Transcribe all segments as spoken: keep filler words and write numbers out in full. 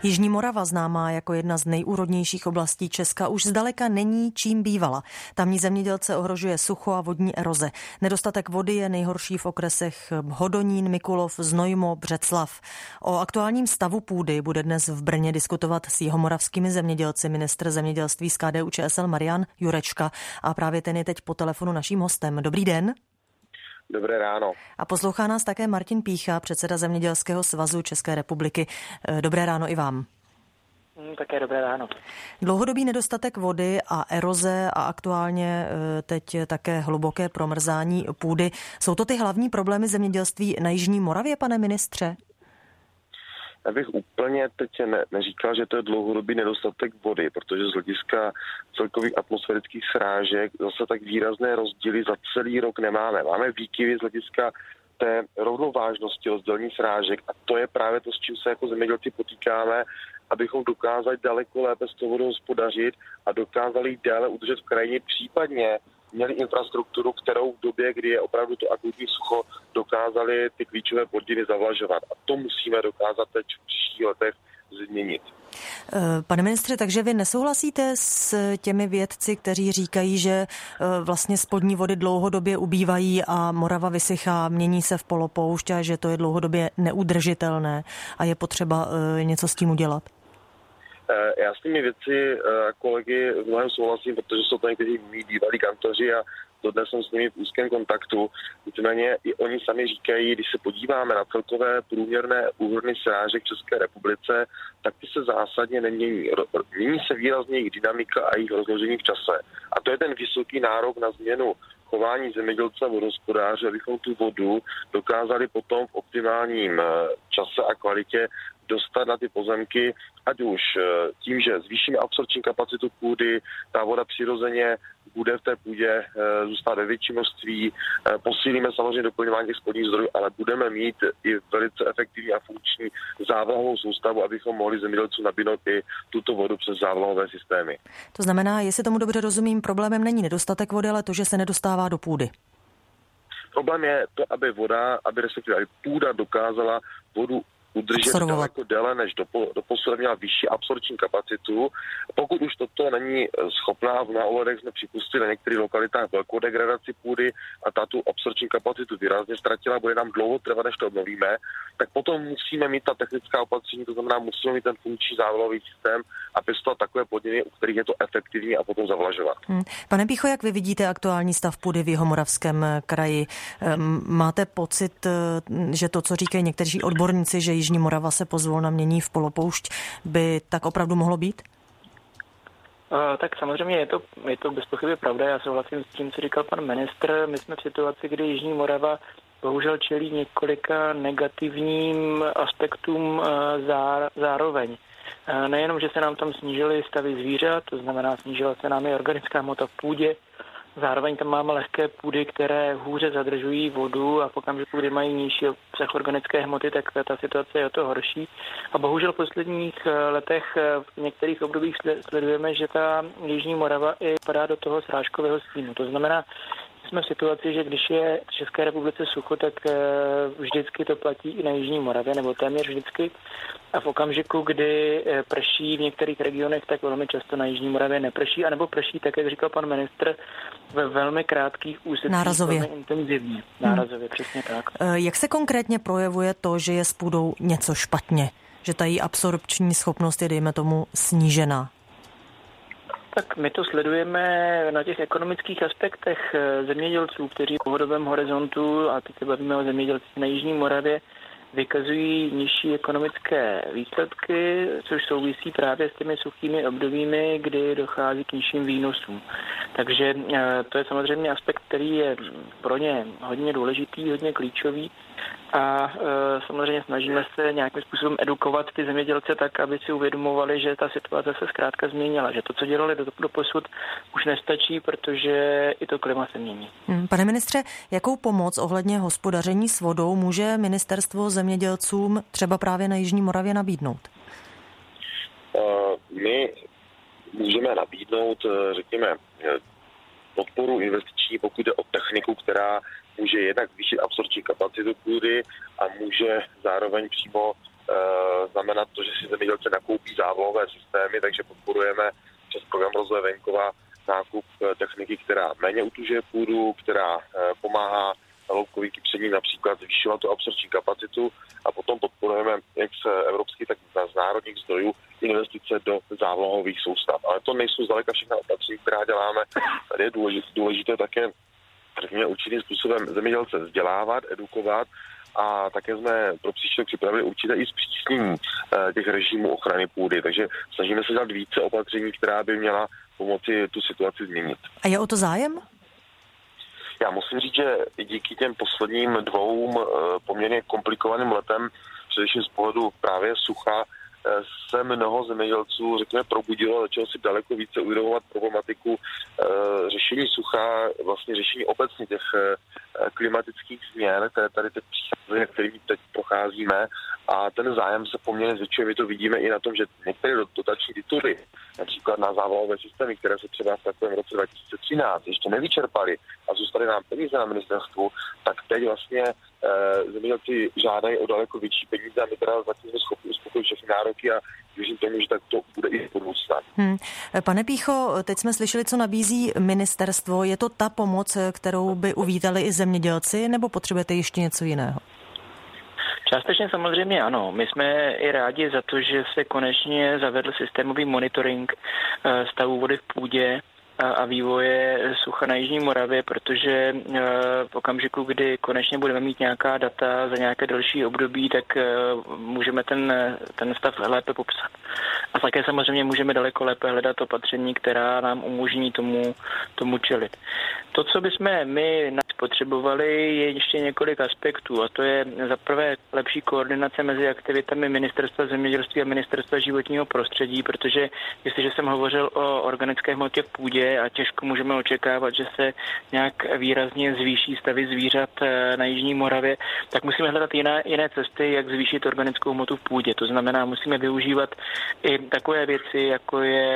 Jižní Morava, známá jako jedna z nejúrodnějších oblastí Česka, už zdaleka není čím bývala. Tamní zemědělce ohrožuje sucho a vodní eroze. Nedostatek vody je nejhorší v okresech Hodonín, Mikulov, Znojmo, Břeclav. O aktuálním stavu půdy bude dnes v Brně diskutovat s jihomoravskými zemědělci ministr zemědělství z K D U Č S L Marian Jurečka a právě ten je teď po telefonu naším hostem. Dobrý den. Dobré ráno. A poslouchá nás také Martin Pícha, předseda Zemědělského svazu České republiky. Dobré ráno i vám. Také dobré ráno. Dlouhodobý nedostatek vody a eroze a aktuálně teď také hluboké promrzání půdy. Jsou to ty hlavní problémy zemědělství na Jižní Moravě, pane ministře? Já bych úplně teď ne, neříkal, že to je dlouhodobý nedostatek vody, protože z hlediska celkových atmosférických srážek zase tak výrazné rozdíly za celý rok nemáme. Máme výkyvy z hlediska té rovnovážnosti rozdělení srážek a to je právě to, s čím se jako zemědělci potýkáme, abychom dokázali daleko lépe s tou vodou hospodařit a dokázali ji déle udržet v krajině, případně měli infrastrukturu, kterou v době, kdy je opravdu to akutní sucho, dokázali ty klíčové plodiny zavlažovat. A to musíme dokázat teď v příštích letech změnit. Pane ministře, takže vy nesouhlasíte s těmi vědci, kteří říkají, že vlastně spodní vody dlouhodobě ubývají a Morava vysychá, mění se v polopoušť a že to je dlouhodobě neudržitelné a je potřeba něco s tím udělat? Já s těmi věci a kolegy v mnohem souhlasím, protože jsou to někteří mý bývalí kantoři a dodnes jsem s nimi v úzkém kontaktu. Nicméně i oni sami říkají, když se podíváme na celkové průměrné úhrny srážek v České republice, tak ty se zásadně nemění. Mění se výrazně jejich dynamika a jejich rozložení v čase. A to je ten vysoký nárok na změnu chování zemědělce a vodohospodáře, abychom tu vodu dokázali potom v optimálním čase a kvalitě dostat na ty pozemky, ať už tím, že zvýšíme absorpční kapacitu půdy, ta voda přirozeně bude v té půdě zůstat ve větším množství, posílíme samozřejmě doplňování těch spodních zdrojů, ale budeme mít i velice efektivní a funkční závlahovou soustavu, abychom mohli zemědělcům nabídnout i tuto vodu přes závlahové systémy. To znamená, jestli tomu dobře rozumím, problémem není nedostatek vody, ale to, že se nedostává do půdy. Problém je to, aby voda, aby respektive aby půda dokázala vodu udržet daleko déle, než doposud měla vyšší absorpční kapacitu. Pokud už toto není schopná, v mnoha ohledech jsme připustili na některých lokalitách velkou degradaci půdy a ta tu absorpční kapacitu výrazně ztratila, bude nám dlouho trvat, než to obnovíme, tak potom musíme mít ta technická opatření, to znamená, musíme mít ten funkční závlahový systém a pěstovat takové plodiny, u kterých je to efektivní a potom zavlažovat. Hmm. Pane Pícho, jak vy vidíte aktuální stav půdy v Jihomoravském kraji? Máte pocit, že to, co říkají někteří odborníci, že Jižní Morava se pozvolna mění v polopoušť, by tak opravdu mohlo být? Uh, tak samozřejmě je to, je to bez pochyby pravda. Já souhlasím s tím, co říkal pan ministr. My jsme v situaci, kdy Jižní Morava bohužel čelí několika negativním aspektům uh, zá, zároveň. Uh, nejenom, že se nám tam snížily stavy zvířat, to znamená snížila se nám i organická hmota v půdě, zároveň tam máme lehké půdy, které hůře zadržují vodu a v okamžiku, kdy mají nižší obsah organické hmoty, tak ta situace je o to horší. A bohužel v posledních letech v některých obdobích sledujeme, že ta Jižní Morava i padá do toho srážkového stínu. To znamená, jsme v situaci, že když je v České republice sucho, tak vždycky to platí i na Jižní Moravě, nebo téměř vždycky. A v okamžiku, kdy prší v některých regionech, tak velmi často na Jižní Moravě neprší, anebo prší, tak jak říkal pan ministr, ve velmi krátkých úsecích, nárazově. velmi intenzivně. Nárazově, hmm. přesně tak. Jak se konkrétně projevuje to, že je s půdou něco špatně? Že ta její absorpční schopnost je, dejme tomu, snížená? Tak my to sledujeme na těch ekonomických aspektech zemědělců, kteří v dlouhodobém horizontu, a teď se bavíme o zemědělcích na Jižní Moravě, vykazují nižší ekonomické výsledky, což souvisí právě s těmi suchými obdobími, kdy dochází k nižším výnosům. Takže to je samozřejmě aspekt, který je pro ně hodně důležitý, hodně klíčový a e, samozřejmě snažíme se nějakým způsobem edukovat ty zemědělce tak, aby si uvědomovali, že ta situace se zkrátka změnila, že to, co dělali do, do posud, už nestačí, protože i to klima se mění. Pane ministře, jakou pomoc ohledně hospodaření s vodou může ministerstvo zemědělcům třeba právě na Jižní Moravě nabídnout? Uh, my můžeme nabídnout, řekněme, podporu investiční, pokud jde o techniku, která může jednak zvýšit absorpční kapacitu půdy a může zároveň přímo znamenat to, že si zemědělci nakoupí závlohové systémy, takže podporujeme přes program rozvoje venkova nákup techniky, která méně utužuje půdu, která pomáhá hloubkový kypření například zvyšovat tu absorpční kapacitu a potom podporujeme jak z evropských, tak z národních zdrojů investice do závlahových soustav. Ale to nejsou zdaleka všechna opatření, která děláme. Tady je důležité, důležité také řekněme, určitým způsobem zemědělce vzdělávat, edukovat a také jsme pro příští rok připravili určité i zpřísnění těch režimů ochrany půdy. Takže snažíme se dělat více opatření, která by měla pomoci tu situaci změnit. A je o to zájem? Já musím říct, že i díky těm posledním dvou poměrně komplikovaným letem, především z pohledu právě sucha, se mnoho zemědělců, řekněme, probudilo, začalo si daleko více uvědomovat problematiku e, řešení sucha, vlastně řešení obecně těch e, klimatických změn, které tady teď přicházejí, kterými teď procházíme a ten zájem se poměrně zvětšuje. My to vidíme i na tom, že některé dotační tituly, například na závlahové systémy, které se třeba v takovém roce dva tisíce třináct ještě nevyčerpaly a zůstaly nám peníze na ministerstvu, tak teď vlastně e, zemědělci žádají o daleko větší peníze a my teda zatím jsme schopni uspokojit všechny nároky a věřím tomu, že tak to bude i v budoucna. Hmm. Pane Pýcho, teď jsme slyšeli, co nabízí ministerstvo. Je to ta pomoc, kterou by uvítali i zemědělci, nebo potřebujete ještě něco jiného? Částečně samozřejmě ano. My jsme i rádi za to, že se konečně zavedl systémový monitoring stavu vody v půdě a vývoje sucha na jižní Moravě, protože v okamžiku, kdy konečně budeme mít nějaká data za nějaké další období, tak můžeme ten, ten stav lépe popsat. A také samozřejmě můžeme daleko lépe hledat opatření, která nám umožní tomu, tomu čelit. To, co bychom my potřebovali, je ještě několik aspektů, a to je za prvé lepší koordinace mezi aktivitami Ministerstva zemědělství a Ministerstva životního prostředí, protože jestliže jsem hovořil o organické hmotě v půdě a těžko můžeme očekávat, že se nějak výrazně zvýší stavy zvířat na jižní Moravě, tak musíme hledat jiné, jiné cesty, jak zvýšit organickou hmotu v půdě. To znamená, musíme využívat i takové věci, jako je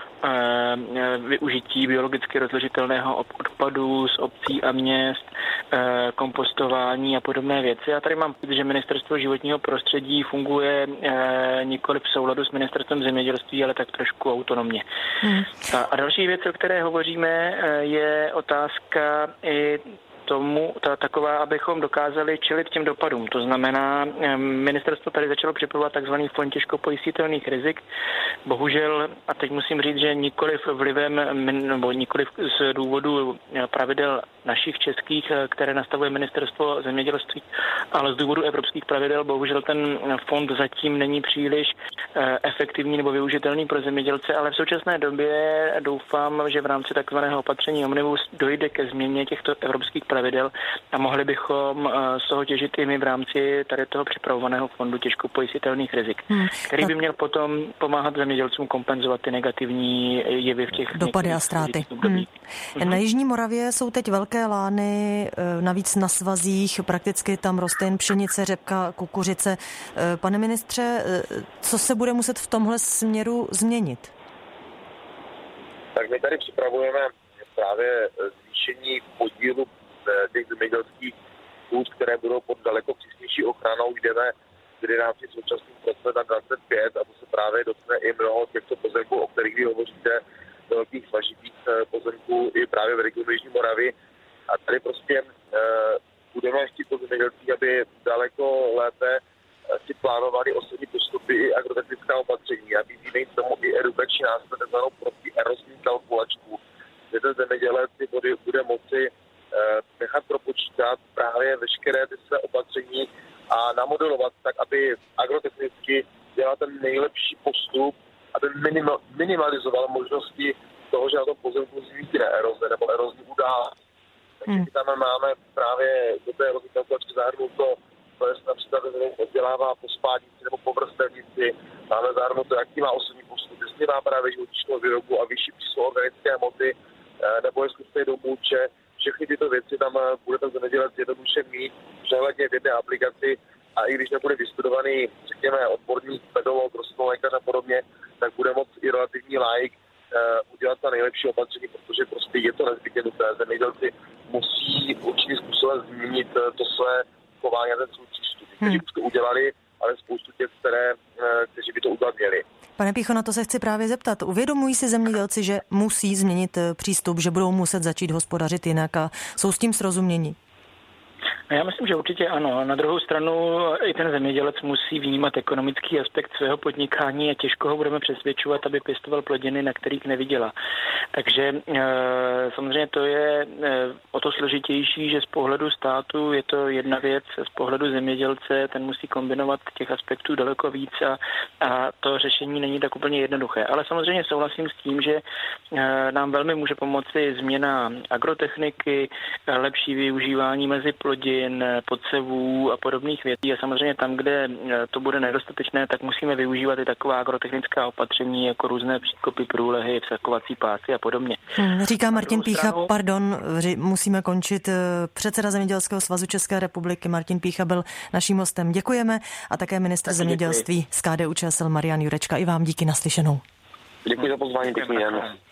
využití biologicky rozložitelného odpadu z obcí a měst, kompostování a podobné věci. A tady mám pocit, že Ministerstvo životního prostředí funguje nikoli v souladu s Ministerstvem zemědělství, ale tak trošku autonomně. Hmm. A další věc, o které hovoříme, je otázka i tomu ta, taková, abychom dokázali čelit těm dopadům. To znamená, ministerstvo tady začalo připravovat takzvaný fond těžko pojistitelných rizik. Bohužel, a teď musím říct, že nikoliv vlivem, nebo nikoliv z důvodu pravidel našich českých, které nastavuje Ministerstvo zemědělství, ale z důvodu evropských pravidel, bohužel ten fond zatím není příliš efektivní nebo využitelný pro zemědělce, ale v současné době doufám, že v rámci takzvaného opatření Omnibus dojde ke změně těchto evropských pravidel a mohli bychom z toho těžit i my v rámci tady toho připravovaného fondu těžko pojistitelných rizik, hmm. který by měl potom pomáhat zemědělcům kompenzovat ty negativní jevy v těch dopady a ztráty. Hmm. Na jižní Moravě jsou teď velké lány, navíc na svazích, prakticky tam roste jen pšenice, řepka, kukuřice. Pane ministře, co se bude muset v tomhle směru změnit? Tak my tady připravujeme právě zvýšení podílu těch zemědělských půd, které budou pod daleko přísnější ochranou. Jdeme z jedenáct současných procent na dvacet pět a to se právě dotkne i mnoho těchto pozemků, o kterých vy hovoříte, velkých svažitých pozemků i právě v regionu Jižní Moravy. A tady prostě e, budeme chtít po zemědělcích, aby daleko lépe si plánovali osobní postupy i agrotechnická opatření. A vyvíjíme jim tomu i edukační nástroj, takzvanou protierozní kalkulačku, kde ten zemědělec si bude, bude moci nechat propočítat právě veškeré ty své opatření a namodelovat tak, aby agrotechnicky dělal ten nejlepší postup, aby minima, minimalizoval možnosti toho, že na tom pozemku vznikne eroze nebo erozní události. Takže hmm. tam máme právě do té erozní kalkulačky zahrnuto, to je například oddělává po spádnici nebo po vrstevnici, máme zahrnuto, jaký má osobní postup, jestli má právě živočišnou výrobu a vyšší příslu organické hmoty, nebo jestli stojí do můče. Všechny tyto věci tam bude ten zemědělec jednoduše mít přehledně v jedné aplikaci a i když nebude vystudovaný, řekněme, odborník, pedolog, rostlinný lékař a podobně, tak bude moct i relativní laik uh, udělat ta nejlepší opatření, protože prostě je to nezbytně nutné. Zemědělci musí určitým způsobem změnit to své chování a ten svůj přístup. Kteří už to udělali ale spoustu těch, které, kteří by to udělat měli. Pane Pýcho, na to se chci právě zeptat. Uvědomují si zemědělci, že musí změnit přístup, že budou muset začít hospodařit jinak a jsou s tím srozuměni? Já myslím, že určitě ano. Na druhou stranu i ten zemědělec musí vnímat ekonomický aspekt svého podnikání a těžko ho budeme přesvědčovat, aby pěstoval plodiny, na kterých nevydělá. Takže samozřejmě to je o to složitější, že z pohledu státu je to jedna věc, z pohledu zemědělce ten musí kombinovat těch aspektů daleko víc a, a to řešení není tak úplně jednoduché. Ale samozřejmě souhlasím s tím, že nám velmi může pomoci změna agrotechniky, lepší využívání mezi plodin, podsevů a podobných věcí. A samozřejmě tam, kde to bude nedostatečné, tak musíme využívat i taková agrotechnická opatření, jako různé příkopy, průlehy, vsakovací pásy a podobně. Hmm, říká Martin Pýcha, stranu... pardon, musíme končit. Předseda Zemědělského svazu České republiky Martin Pýcha byl naším hostem. Děkujeme a také ministr tak zemědělství děkuji. Z K D U Č S L Marian Jurečka. I vám díky, naslyšenou. Děkuji za pozvání, pěkný den.